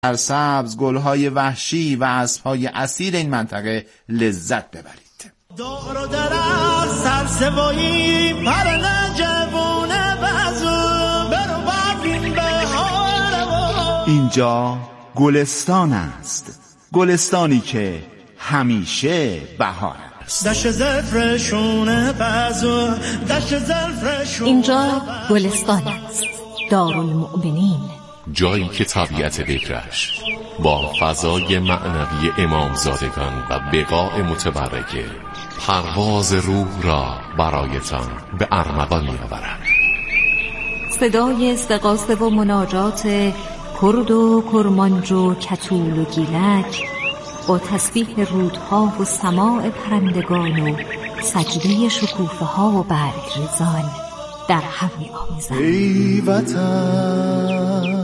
سرسبز، گلهای وحشی و اسبهای اصیل این منطقه لذت ببرید. دار و درر سرسوایی پر نجوونه بزو برو بردیم بهار. اینجا گلستان است، گلستانی که همیشه بهار است. دشت زلفشونه بزو دشت زلفشونه. اینجا گلستان است، دارالمؤمنین، جایی که طبیعت بکرش با فضای معنوی امامزادگان و بقاء متبرکه پرواز روح را برایتان به ارمغان می‌آورد. صدای استغاثه و مناجات کرد و کرمانج و کتول و گیلک با تسبیح رودها و سماع پرندگان و سجده شکوفه ها و برگریزان در هم می‌آمیزند. ای وطن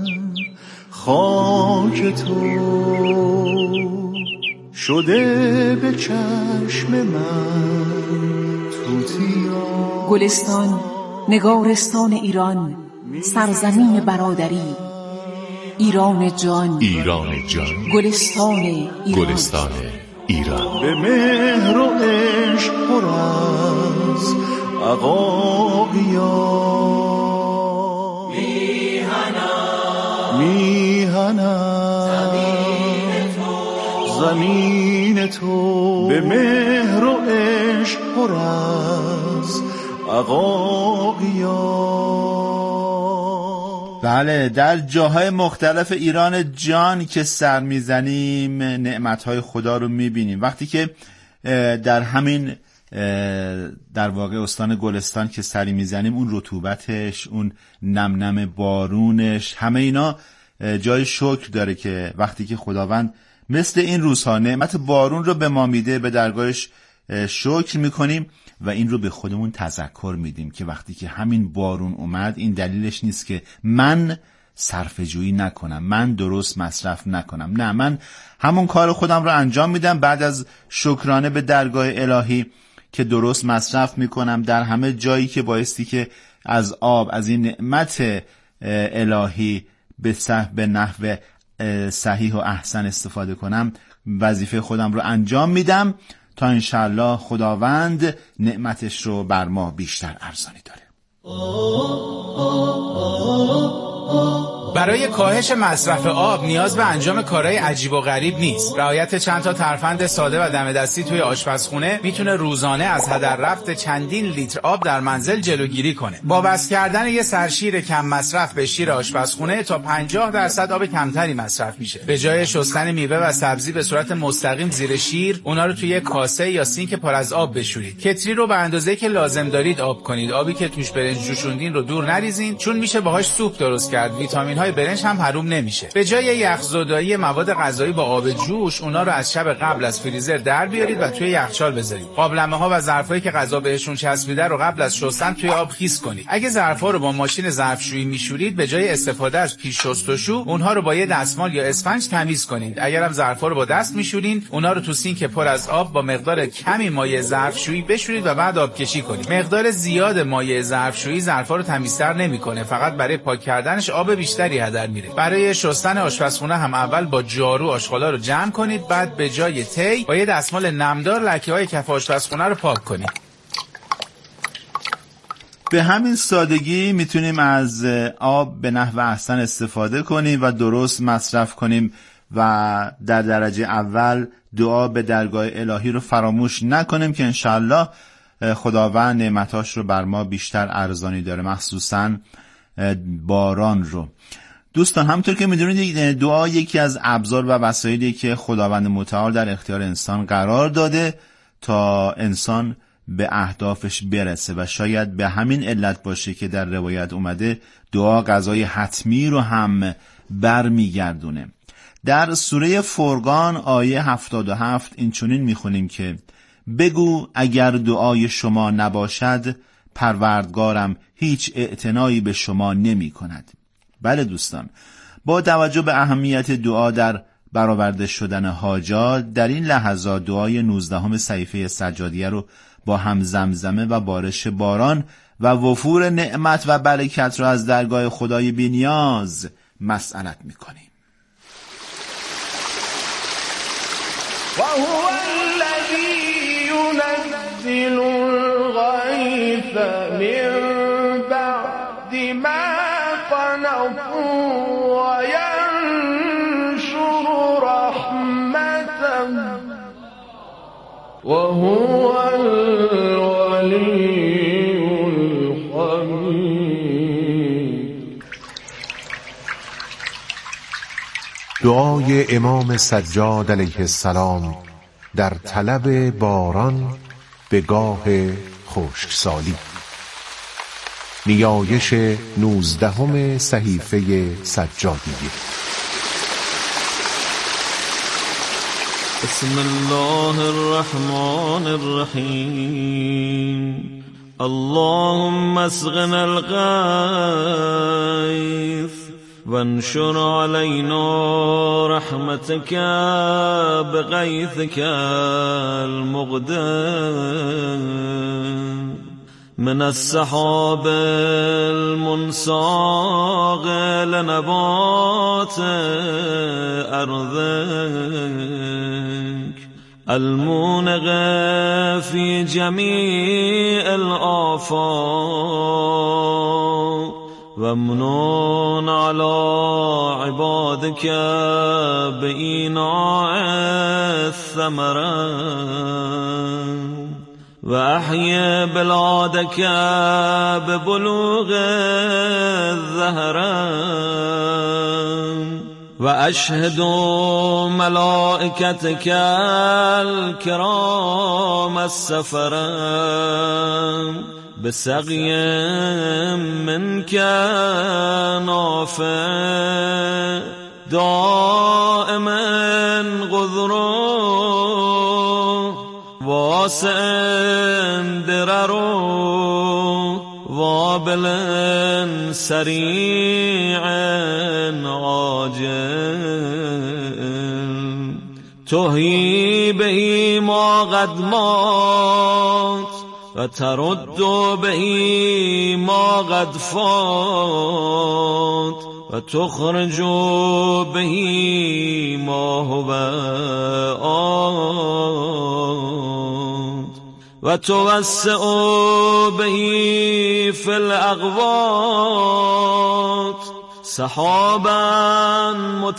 خاک تو شده به چشم من توتیا. گلستان، نگارستان ایران، سرزمین برادری، ایران جان، ایران جان، گلستان ایران، گلستان ایران. به مهر و عشق پر از عقاقیا میهنم زمین تو به مهر و عشق پر از عقاقیا. بله، در جاهای مختلف ایران جان که سر میزنیم نعمتهای خدا رو میبینیم. وقتی که در همین در واقع استان گلستان که سری میزنیم، اون رطوبتش، اون نم بارونش، همه اینا جای شکر داره که وقتی که خداوند مثل این روزها نعمت بارون رو به ما میده، به درگاهش شکر میکنیم و این رو به خودمون تذکر میدیم که وقتی که همین بارون اومد، این دلیلش نیست که من صرفه‌جویی نکنم، من درست مصرف نکنم. نه، من همون کار خودم رو انجام میدم بعد از شکرانه به درگاه الهی که درست مصرف میکنم در همه جایی که بایستی که از آب، از این نعمت الهی به نحو صحیح و احسن استفاده کنم. وظیفه خودم رو انجام میدم تا انشاءالله خداوند نعمتش رو بر ما بیشتر ارزانی داره. برای کاهش مصرف آب نیاز به انجام کارهای عجیب و غریب نیست. رعایت چند تا ترفند ساده و دم دستی توی آشپزخونه میتونه روزانه از هدر رفت چندین لیتر آب در منزل جلوگیری کنه. با وصل کردن یه سرشیر کم مصرف به شیر آشپزخونه تا 50% آب کمتری مصرف میشه. به جای شستن میوه و سبزی به صورت مستقیم زیر شیر، اونا رو توی کاسه یا سینک پر از آب بشورید. کتری رو به اندازه‌ای که لازم دارید آب کنید. آبی که توش برنج جوشوندین رو دور نریزین، چون میشه باهاش سوپ درست کرد. ویتامین برنج هم حروم نمیشه. به جای یخزدایی مواد غذایی با آب جوش، اونا رو از شب قبل از فریزر در بیارید و توی یخچال بذارید. قابلمه‌ها و ظرفایی که غذا بهشون چسبیده رو قبل از شستن توی آب خیس کنید. اگه ظرفا رو با ماشین ظرفشویی میشورید، به جای استفاده از پیش شستشو، اونها رو با یه دستمال یا اسفنج تمیز کنید. اگرم ظرفا رو با دست میشورین، اونا رو تو سینک پر از آب با مقدار کمی مایع ظرفشویی بشورید و بعد آبکشی کنید. مقدار زیاد مایع ظرفشویی ظرفا رو تمیزتر نمیکنه، فقط برای پاک کردنش آب بیشتری هدر میره. برای شستن آشپزخونه هم اول با جارو آشغالا رو جمع کنید، بعد به جای تی با یه دستمال نمدار لکه‌های کف آشپزخونه رو پاک کنید. به همین سادگی میتونیم از آب به نحو احسن استفاده کنیم و درست مصرف کنیم و در درجه اول دعا به درگاه الهی رو فراموش نکنیم که انشالله خداوند نعمتاش رو بر ما بیشتر ارزانی داره، مخصوصاً باران رو. دوستان، همونطور که میدونید دعا یکی از ابزار و وسایلی که خداوند متعال در اختیار انسان قرار داده تا انسان به اهدافش برسه و شاید به همین علت باشه که در روایت اومده دعا غذای حتمی رو هم برمیگردونه. در سوره فرقان آیه 77 این چنین میخونیم که بگو اگر دعای شما نباشد پروردگارم هیچ اعتنایی به شما نمی کند. بله دوستان، با توجه به اهمیت دعا در برآورده شدن حاجات، در این لحظات دعای 19 صحیفه سجادیه رو با هم زمزمه و بارش باران و وفور نعمت و برکت را از درگاه خدای بی‌نیاز مسئلت می‌کنیم. وهو الذي ينزل الغيث من بعد ما قنطوا وينشر رحمته وهو الولي الحمید. دعای امام سجاد علیه السلام در طلب باران به گاه خشکسالی. نیایش 19 صحیفه سجادیه. بسم الله الرحمن الرحیم. اللهم اسقنا الغیث وانشر علينا رحمتك بغيثك المقدم من السحاب المنساق لنبات أرضك المونغ في جميع الآفاق وامنن على عبادك بإيناع الثمرات وأحيي بلادك ببلوغ الزهران وأشهد ملائكتك الكرام السفران بسقي منك نافع دائما غذر واسع درر وابل سريع عاجل تحيي به ما قد مات وترد به ما قد فات وتخرج به ما هو آت وتوسع به في الأغواط سحابا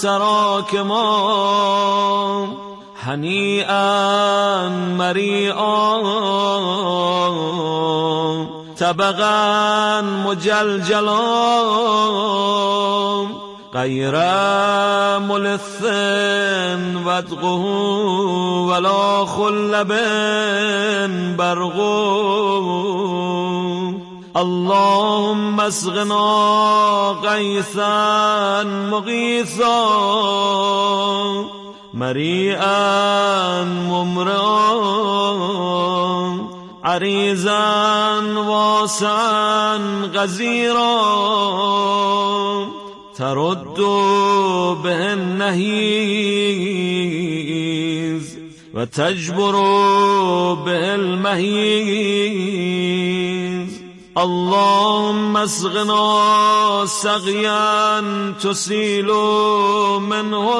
متراكما هنيئا مريئا طبقا مجلجلا غير ملث ودقه ولا خلب برغو اللهم اسقنا غيثا مغيثا مريئا ممرا عريزا واسعا غزيرا ترد به النهيز وتجبر به المهيز اللهم اسقنا سقيا تسيل منه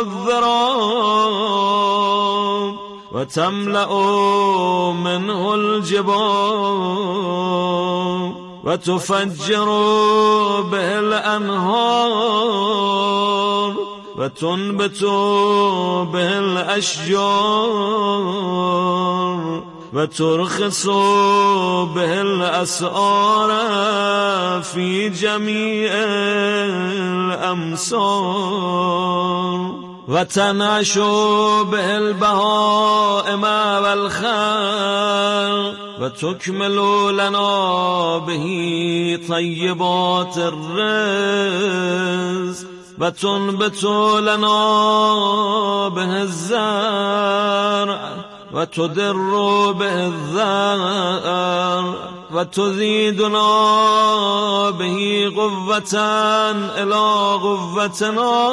الذراب وتملأ منه الجبال وتفجر به الأنهار وتنبت به الأشجار وترخص به الأسعار في جميع الأمصار وتنعش به البهائم والخلق وتكمل لنا به طيبات الرزق وتنبت لنا به الزرع وتدر به الذر وتزيدنا به قوة إلى قوتنا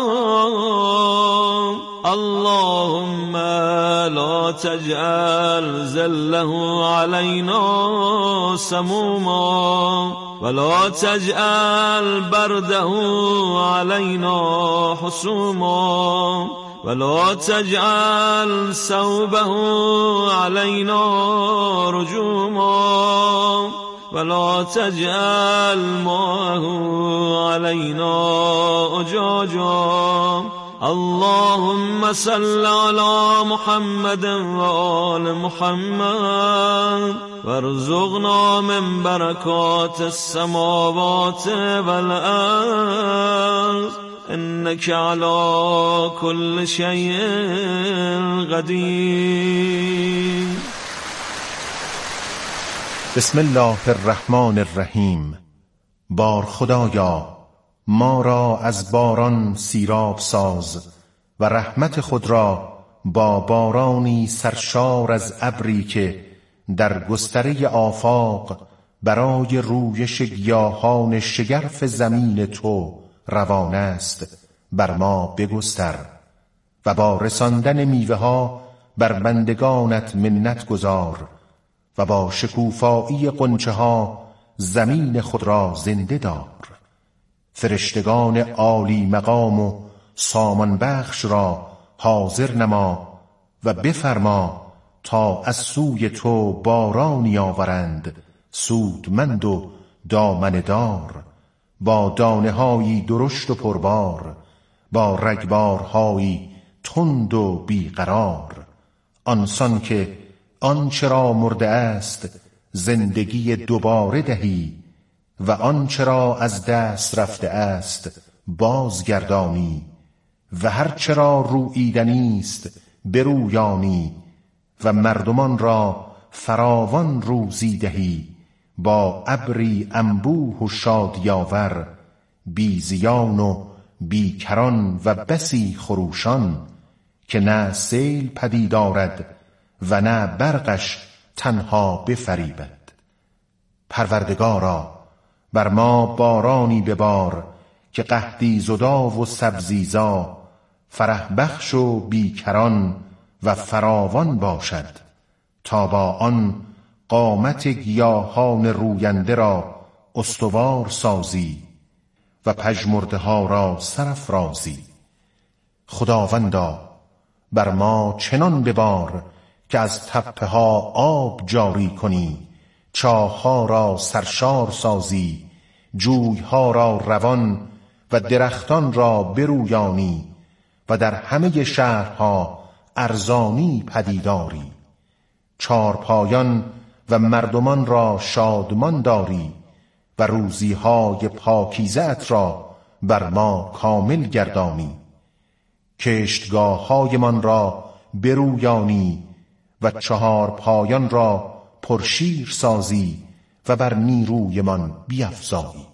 اللهم لا تجعل ذله علينا سموما ولا تجعل برده علينا حسوما ولا تجعل ثوبه علينا رجوما ولا تجعل ماءه علينا أجاجا اللهم صل على محمد وآل محمد وارزقنا من بركات السماوات والأرض إنك على كل شيء قدير. بسم الله الرحمن الرحیم. بار خدایا ما را از باران سیراب ساز و رحمت خود را با بارانی سرشار از ابری که در گستره آفاق برای رویش گیاهان شگرف زمین تو روان است بر ما بگستر و با رساندن میوه ها بر بندگانت منت گذار و با شکوفایی غنچه ها زمین خود را زنده دار. فرشتگان عالی مقام و سامان بخش را حاضر نما و بفرما تا از سوی تو بارانی آورند سودمند و دامنه دار با دانه هایی درشت و پربار با رگبارهایی تند و بیقرار آنسان که آنچه را مرده است زندگی دوباره دهی و آنچه را از دست رفته است بازگردانی و هرچه را روییدنی است برویانی و مردمان را فراوان روزی دهی با ابری انبوه و شادیاور بی زیان و بی کران و بسی خروشان که نه سیل پدید آرد و نه برقش تنها بفریبد. پروردگارا بر ما بارانی ببار که قحطی زدا و سبزیزا فرح بخش و بیکران و فراوان باشد تا با آن قامت گیاهان روینده را استوار سازی و پژمرده ها را سرافرازی. خداوندا بر ما چنان ببار که از تپه ها آب جاری کنی چاه‌ها را سرشار سازی جوی‌ها را روان و درختان را برویانی و در همه شهرها ارزانی پدیداری چارپایان و مردمان را شادمان داری و روزی‌های پاکیزه‌ات را بر ما کامل گردانی کشتگاه‌هایمان را برویانی و چهارپایان را پرشیر سازی و بر نیرویمان بیفزایی.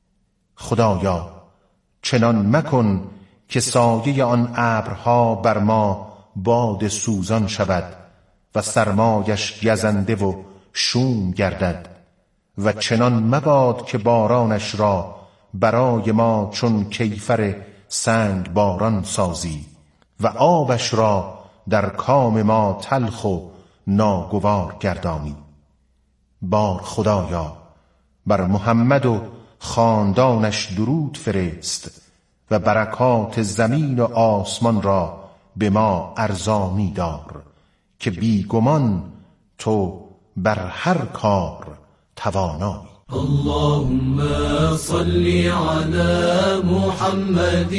خدایا چنان مکن که سایه آن ابرها بر ما باد سوزان شود و سرمایش گزنده و شوم گردد و چنان مباد که بارانش را برای ما چون کیفر سنگ باران سازی و آبش را در کام ما تلخ و ناگوار گردانی. بار خدایا بر محمد و خاندانش درود فرست و برکات زمین و آسمان را به ما ارزانی دار که بیگمان تو بر هر کار توانایی. اللهم صل على محمد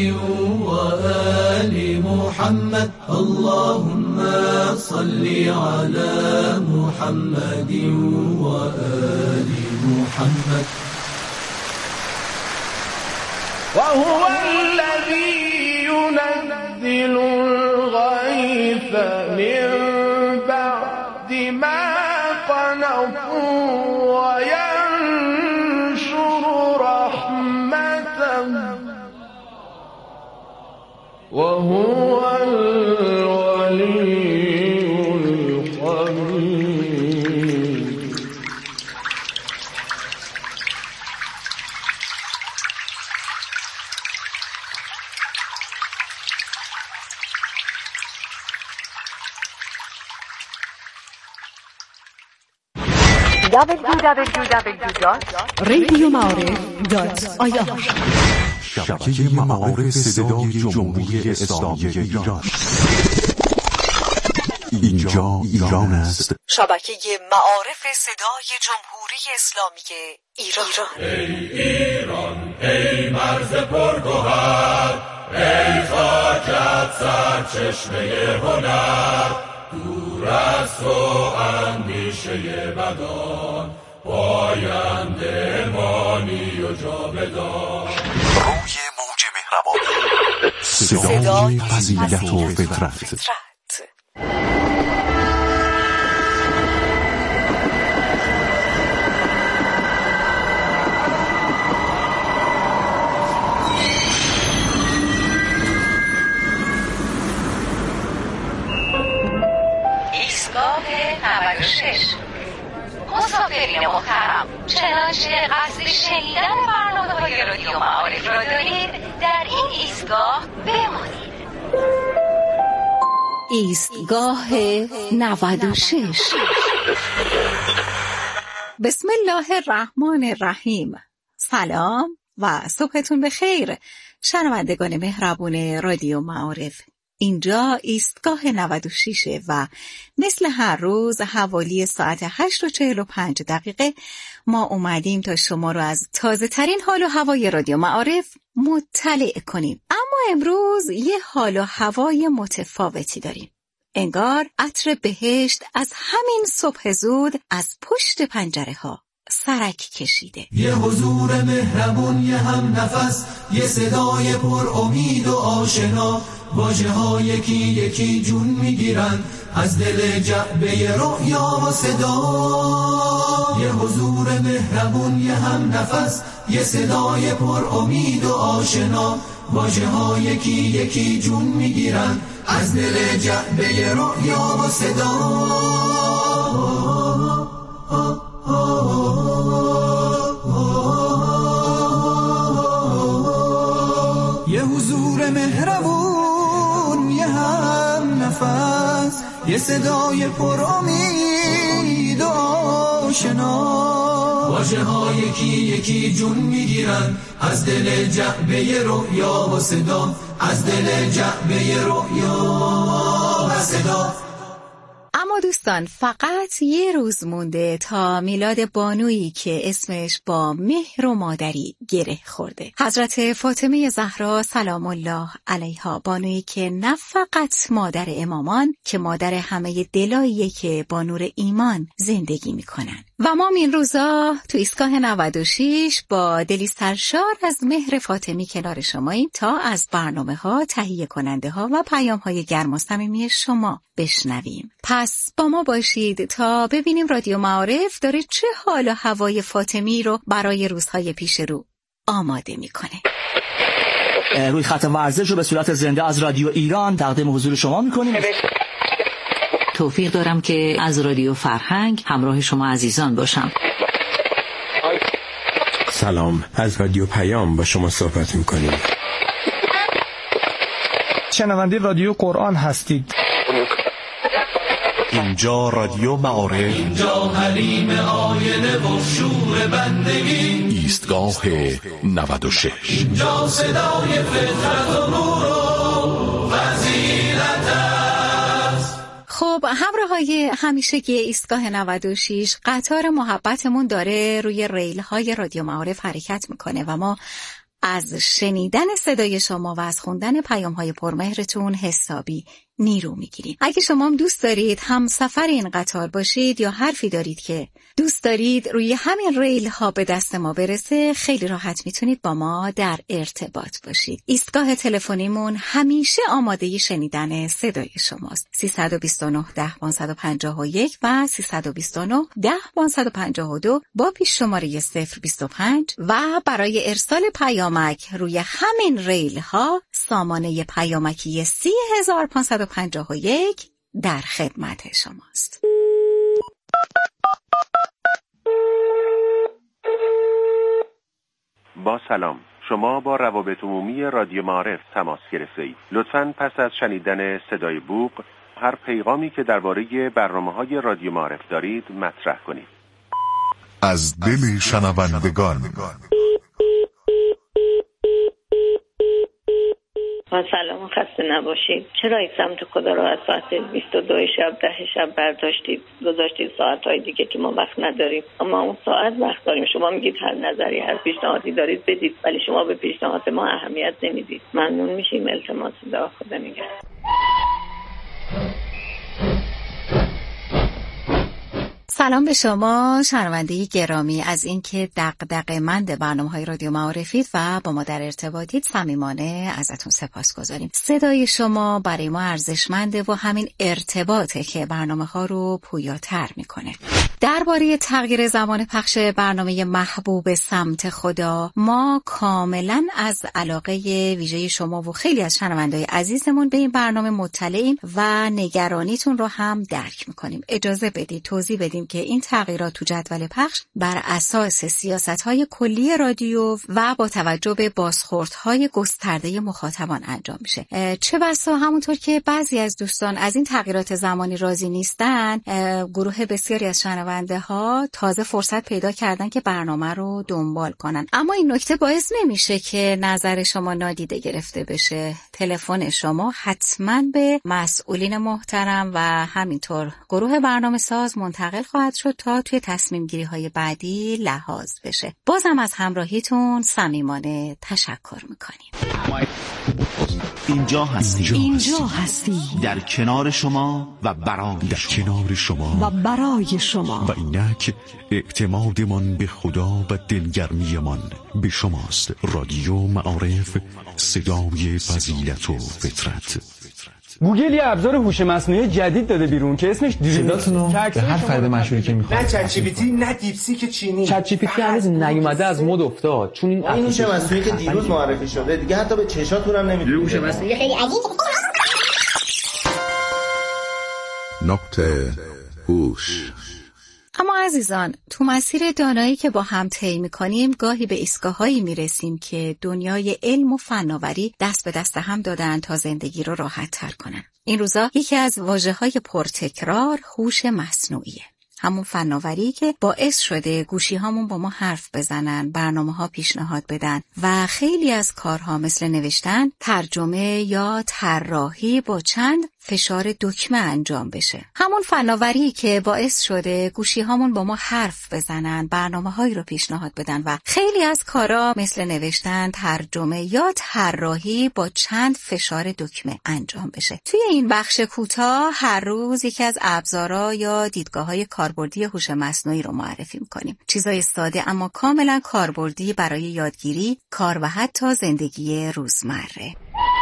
وآل محمد اللهم صل على محمد وآل محمد وهو الذي ينزل الغيث من بعد ما قنطوا وينشر رحمته وهو الولي الحميد. www.radiomعارف.ir شبکه معارف صدای جمهوری اسلامی ایران. اینجا ایران است. شبکه معارف صدای جمهوری اسلامی ایران. ای ایران، ای مرز پرگوهر، ای خاکت سرچشمه هنر، دور از تو اندیشه بدان، پاینده مانی و جاودان. روی موج مهربانی، صدای فضیلت و فطرت. ایستگاه 96. مسافرین محترم، چنانچه قصد شنیدن برنامه‌های رادیو معارف را دارید، در این ایستگاه بمانید. ایستگاه 96. بسم الله الرحمن الرحیم. سلام و صبحتون بخیر شنوندگان مهربون رادیو معارف. اینجا ایستگاه 96 و مثل هر روز حوالی ساعت 8:45 ما اومدیم تا شما رو از تازه ترین حال و هوای رادیو معارف مطلع کنیم. اما امروز یه حال و هوای متفاوتی داریم. انگار عطر بهشت از همین صبح زود از پشت پنجره ها سرک کشیده. یه حضور مهربون، یه هم نفس، یه صدای پر امید و آشنا، واژه ها یکی یکی جون میگیرن از دل جعبه رؤیا و صدا. یه حضور مهربون، یه هم نفس، یه صدای پر امید و آشنا، واژه ها یکی یکی جون میگیرن از دل جعبه رؤیا و صدا. یه حضور مهربون، یه هم نفس، یه صدای پر امید و آشنا، واژه ها یکی یکی جون میگیرن از دل جعبه رؤیا و صدا، از دل جعبه رؤیا و صدا. اما دوستان، فقط یه روز مونده تا میلاد بانویی که اسمش با مهر و مادری گره خورده. حضرت فاطمه زهرا سلام الله علیها، بانویی که نه فقط مادر امامان که مادر همه دلاییه که با نور ایمان زندگی میکنن. و ما این روزا تو ایستگاه 96 با دلی سرشار از مهر فاطمی کنار شماییم تا از برنامه ها، تهیه کننده ها و پیام های گرم و صمیمی شما بشنویم. پس با ما باشید تا ببینیم رادیو معارف داره چه حال و هوای فاطمی رو برای روزهای پیش رو آماده میکنه. روی خط ورزش رو به صورت زنده از رادیو ایران تقدیم حضور شما میکنیم. توفیق دارم که از رادیو فرهنگ همراه شما عزیزان باشم. سلام، از رادیو پیام با شما صحبت میکنیم. شنونده رادیو قرآن هستید. اینجا رادیو معارف، اینجا حریم آینه و شور بندگی، ایستگاه 96. اینجا صدای فطرت و نور و فضیلت است. خب همراهای همیشگی ایستگاه 96، قطار محبتمون داره روی ریل های رادیو معارف حرکت میکنه و ما از شنیدن صدای شما و از خوندن پیام های پرمهرتون حسابی نیرو میگیریم. اگه شما هم دوست دارید هم سفر این قطار باشید یا حرفی دارید که دوست دارید روی همین ریل ها به دست ما برسه، خیلی راحت میتونید با ما در ارتباط باشید. ایستگاه تلفنیمون همیشه آماده شنیدن صدای شماست. 329 10 551 و 329 10 552 با پیش شماره 025 و برای ارسال پیامک روی همین ریل ها سامانه پیامکی 30551 در خدمت شماست. با سلام، شما با روابط عمومی رادیو معارف تماس گرفته‌اید. لطفاً پس از شنیدن صدای بوق هر پیغامی که درباره برنامه‌های رادیو معارف دارید مطرح کنید. از دل شنوندگان. با سلام و خسته نباشید. چرا این سمت خدا رو از ساعت 22 شب 10 شب برداشتید گذاشتید ساعت‌های دیگه که ما وقت نداریم؟ اما اون ساعت وقت داریم. شما میگید هر نظری هر پیشنهادی دارید بدید، ولی شما به پیشنهاد ما اهمیت نمیدید. ممنون میشیم. التماس دعا. خدا نگهدار. سلام به شما شنونده گرامی. از اینکه دغدغه‌مند برنامه‌های رادیو معارفید و با ما در ارتباطید صمیمانه ازتون سپاسگزاریم. صدای شما برای ما ارزشمنده و همین ارتباطه که برنامه‌ها رو پویاتر میکنه. درباره تغییر زمان پخش برنامه محبوب سمت خدا ما کاملا از علاقه ویژه شما و خیلی از شنونده‌های عزیزمون به این برنامه مطلعیم و نگرانیتون رو هم درک میکنیم. اجازه بدید توضیح بدیم که این تغییرات تو جدول پخش بر اساس سیاست‌های کلی رادیو و با توجه به بازخوردهای گسترده مخاطبان انجام میشه. چه بسا همونطور که بعضی از دوستان از این تغییرات زمانی راضی نیستن، گروه بسیاری از شنونده ها تازه فرصت پیدا کردن که برنامه رو دنبال کنن. اما این نکته باعث نمیشه که نظر شما نادیده گرفته بشه. تلفن شما حتما به مسئولین محترم و همینطور گروه برنامه ساز منتقل خواهد شد تا توی تصمیم گیری های بعدی لحاظ بشه. بازم از همراهیتون صمیمانه تشکر میکنیم. اینجا هستی در کنار شما و برای شما و اینک اعتمادمان به خدا و دلگرمیمان به شماست. رادیو معارف، صدای فضیلت و فطرت. گوگل یه ابزار هوش مصنوعی جدید داده بیرون که اسمش صداتونو به هر فرد مشهوری که میخواد. نه چت جی پی تی نه دیپسیک چینی. چت جی پی تی هنوز نیومده، از مد افتاد، چون این هوش مصنوعی که دیروز معرفی شده دیگه حتی به چشاتون هم نمیدونه. هوش مصنوعی خیلی عجیبه. نقطه هوش. اما عزیزان، تو مسیر دانایی که با هم طی می‌کنیم گاهی به ایستگاه‌هایی می‌رسیم که دنیای علم و فناوری دست به دست هم دادن تا زندگی رو راحت‌تر کنن. این روزا یکی از واژه‌های پرتکرار هوش مصنوعیه. همون فناوری که باعث شده گوشی‌هامون با ما حرف بزنن، برنامه‌ها پیشنهاد بدن و خیلی از کارها مثل نوشتن، ترجمه یا طراحی با چند فشار دکمه انجام بشه. همون فناوری که باعث شده گوشی‌هامون با ما حرف بزنن، برنامه‌هایی رو پیشنهاد بدن و خیلی از کارا مثل نوشتن، ترجمه یا طراحی با چند فشار دکمه انجام بشه. توی این بخش کوتاه هر روز یکی از ابزارها یا دیدگاه‌های کاربردی هوش مصنوعی رو معرفی می‌کنیم. چیزای ساده اما کاملا کاربردی برای یادگیری، کار و حتی زندگی روزمره.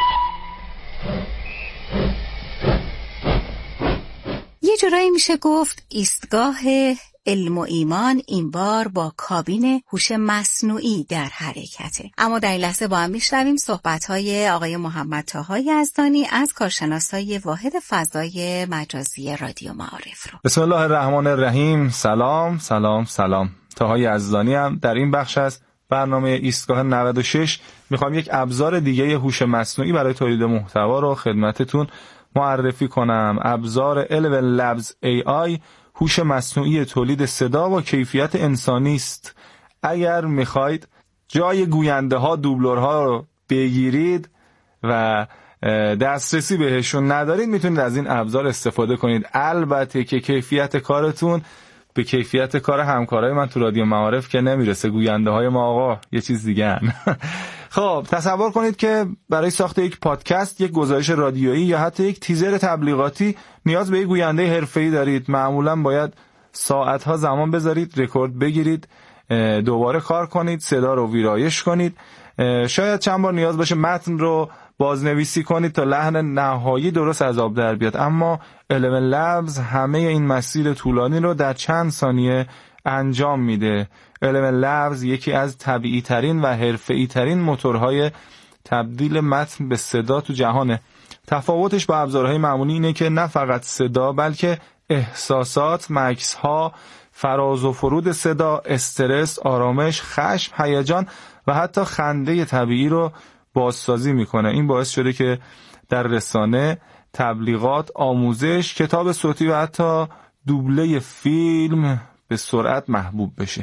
یه جورایی میشه گفت ایستگاه علم و ایمان این بار با کابین هوش مصنوعی در حرکته. اما در این لحظه با هم میشنویم صحبت‌های آقای محمد طاها یزدانی از کارشناسای واحد فضای مجازی رادیو معارف رو. بسم الله الرحمن الرحیم. سلام. طاها یزدانی هم در این بخش از برنامه ایستگاه 96 میخوام یک ابزار دیگه هوش مصنوعی برای تولید محتوا رو خدمتتون معرفی کنم. ابزار Eleven Labs AI هوش مصنوعی تولید صدا با کیفیت انسانی است. اگر میخواید جای گوینده ها، دوبلورها رو بگیرید و دسترسی بهشون ندارید، میتونید از این ابزار استفاده کنید. البته که کیفیت کارتون به کیفیت کار همکارای من تو رادیو معارف که نمیرسه. گوینده های ما آقا یه چیز دیگه هن. خب تصور کنید که برای ساخت یک پادکست، یک گزارش رادیویی یا حتی یک تیزر تبلیغاتی نیاز به یک گوینده حرفه‌ای دارید. معمولا باید ساعتها زمان بذارید، رکورد بگیرید، دوباره کار کنید، صدا رو ویرایش کنید، شاید چند بار نیاز باشه متن رو بازنویسی کنید تا لحن نهایی درست از آب در بیاد. اما Eleven Labs همه این مسیر طولانی رو در چند ثانیه انجام میده. Eleven Labs یکی از طبیعی ترین و حرفه‌ای ترین موتورهای تبدیل متن به صدا تو جهانه. تفاوتش با ابزارهای معمولی اینه که نه فقط صدا بلکه احساسات، مکث‌ها، فراز و فرود صدا، استرس، آرامش، خشم، هیجان و حتی خنده طبیعی رو بازسازی میکنه. این باعث شده که در رسانه، تبلیغات، آموزش، کتاب صوتی و حتی دوبله فیلم به سرعت محبوب بشه.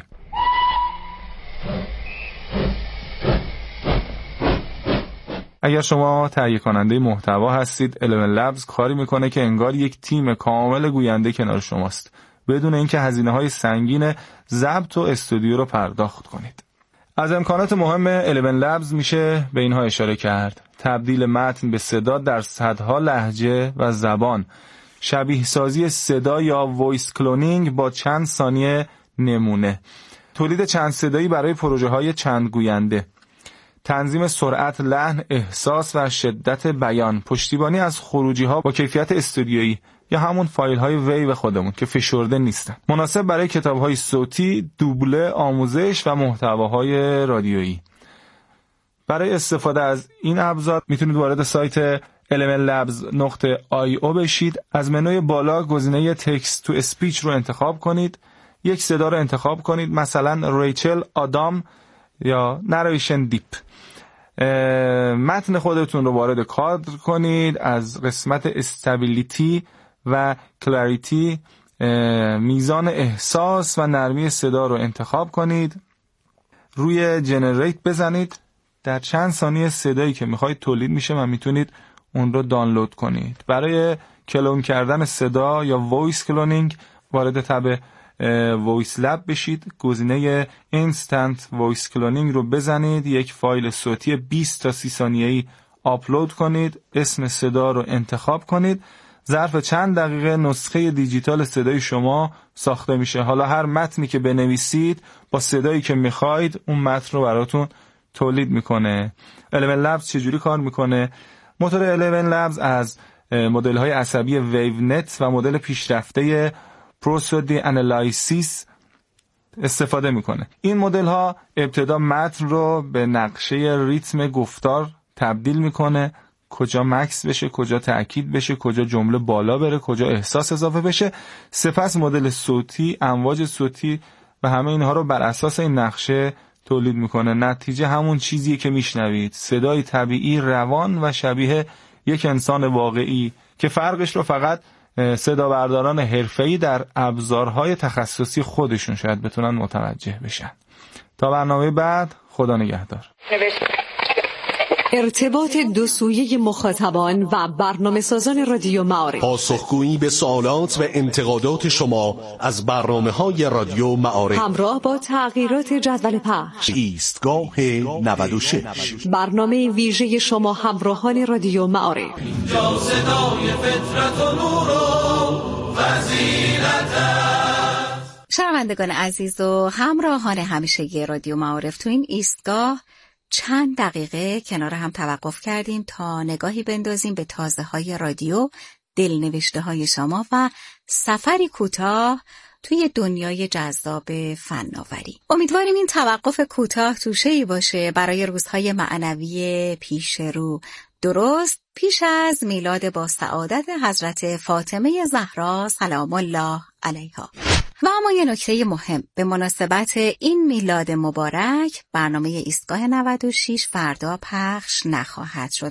اگر شما تهیه کننده محتوا هستید، 11 Labs کاری میکنه که انگار یک تیم کامل گوینده کنار شماست، بدون اینکه هزینه‌های سنگین ضبط و استودیو رو پرداخت کنید. از امکانات مهم 11 Labs میشه به اینها اشاره کرد: تبدیل متن به صدا در صدها لهجه و زبان، شبیه سازی صدا یا وایس کلونینگ با چند ثانیه نمونه، تولید چند صدایی برای پروژه های چند گوینده، تنظیم سرعت لحن، احساس و شدت بیان، پشتیبانی از خروجی ها با کیفیت استودیویی یا همون فایل های ویو خودمون که فشرده نیستن، مناسب برای کتاب های صوتی، دوبله، آموزش و محتواهای رادیویی. برای استفاده از این ابزار میتونید وارد سایت elementlabs.io بشید. از منوی بالا گزینه تکست تو اسپیچ رو انتخاب کنید. یک صدا رو انتخاب کنید، مثلا ریچل آدام یا نریشن دیپ. متن خودتون رو وارد کادر کنید. از قسمت استابیلیتی و کلاریتی میزان احساس و نرمی صدا رو انتخاب کنید. روی جنریت بزنید. در چند ثانیه صدایی که میخواید تولید میشه و میتونید اون رو دانلود کنید. برای کلون کردن صدا یا وایس کلونینگ وارد تب وایس لب بشید. گزینه اینستنت وایس کلونینگ رو بزنید. یک فایل صوتی 20 تا 30 ثانیه‌ای آپلود کنید. اسم صدا رو انتخاب کنید. ظرف چند دقیقه نسخه دیجیتال صدای شما ساخته میشه. حالا هر متنی که بنویسید با صدایی که میخواید اون متن رو براتون تولید میکنه. 11 Labs چجوری کار میکنه؟ موتور 11 Labs از مدل های عصبی ویونت و مدل پیشرفته پروسودی انالایسیس استفاده میکنه. این مدل ها ابتدا متن رو به نقشه ریتم گفتار تبدیل میکنه، کجا مکس بشه، کجا تأکید بشه، کجا جمله بالا بره، کجا احساس اضافه بشه. سپس مدل صوتی، امواج صوتی و همه اینها رو بر اساس این نقشه تولید میکنه. نتیجه همون چیزیه که میشنوید، صدای طبیعی، روان و شبیه یک انسان واقعی که فرقش رو فقط صدا برداران حرفه‌ای در ابزارهای تخصصی خودشون شاید بتونن متوجه بشن. تا برنامه بعد، خدا نگهدار. ارتباط دو سویه مخاطبان و برنامه‌سازان رادیو معارف، پاسخگویی به سوالات و انتقادات شما از برنامه‌های رادیو معارف همراه با تغییرات جدول پخش. ایستگاه 96 برنامه ویژه شما همراهان رادیو معارف. اینجا صدای فطرت و نور و فضیلت است. شنوندگان عزیز و همراهان همیشگی رادیو معارف، تو این ایستگاه چند دقیقه کنار هم توقف کردیم تا نگاهی بندازیم به تازه‌های رادیو، دلنوشته های شما و سفری کوتاه توی دنیای جذاب فناوری. امیدواریم این توقف کوتاه توشه‌ای باشه برای روزهای معنوی پیش رو، درست پیش از میلاد با سعادت حضرت فاطمه زهرا سلام الله علیها. و اما یه نکته مهم، به مناسبت این میلاد مبارک برنامه ایستگاه 96 فردا پخش نخواهد شد.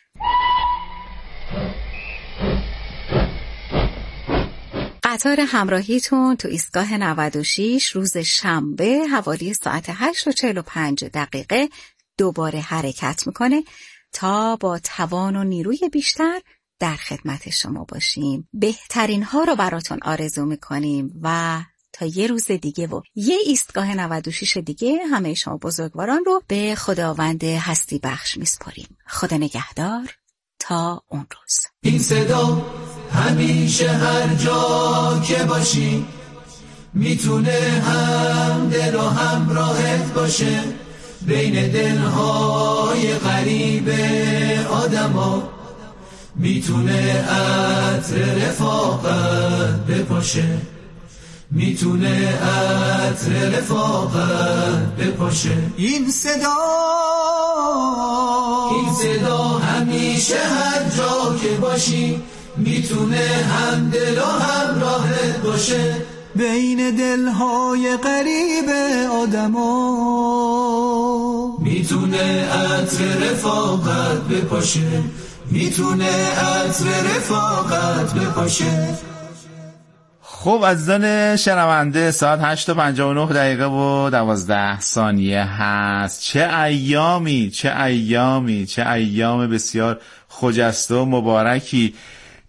قطار همراهیتون تو ایستگاه 96 روز شنبه حوالی ساعت 8:45 دوباره حرکت میکنه تا با توان و نیروی بیشتر در خدمت شما باشیم. بهترین ها رو براتون آرزو میکنیم و تا یه روز دیگه و یه ایستگاه 96 دیگه همه شما بزرگواران رو به خداوند هستی بخش میسپاریم. خدا نگهدار تا اون روز. این صدا همیشه هر جا که باشی میتونه هم دل و همراهت باشه، بین دلهای غریب آدما میتونه عطر رفاقت بپاشه، میتونه عطر رفاقت بپاشه. این صدا همیشه هر جا که باشی میتونه هم دل و همراهت باشه، بین دلهای غریب آدما میتونه عطر رفاقت بپاشه، میتونه عطر رفاقت بپاشه. خب عزیزان شنونده، ساعت 8:59 و 12 ثانیه هست. چه ایامی، چه ایام بسیار خجسته و مبارکی.